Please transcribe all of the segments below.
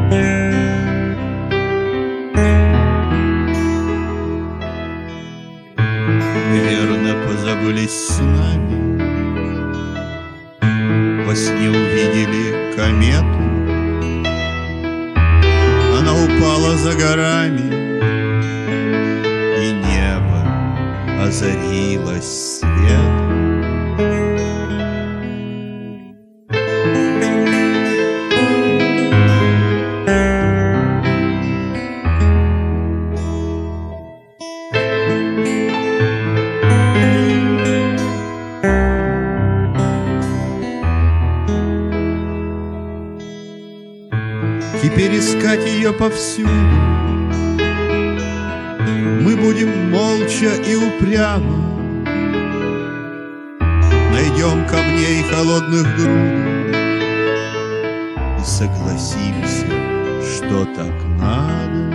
Верно, позабылись с нами, во сне увидели комету. Она упала за горами, и небо озарилось светом. Теперь искать ее повсюду мы будем молча и упрямо. Найдем камней холодных груд и согласимся, что так надо.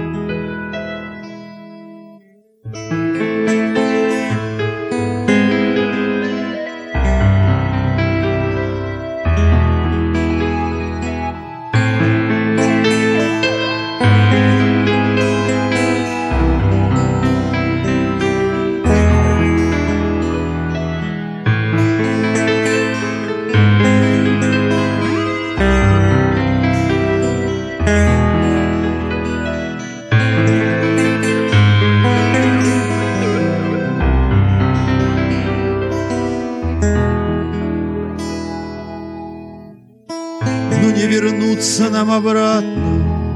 Но не вернуться нам обратно,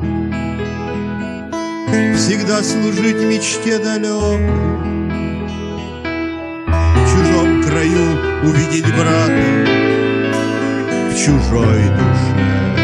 всегда служить мечте далекой, в чужом краю увидеть брата, в чужой душе.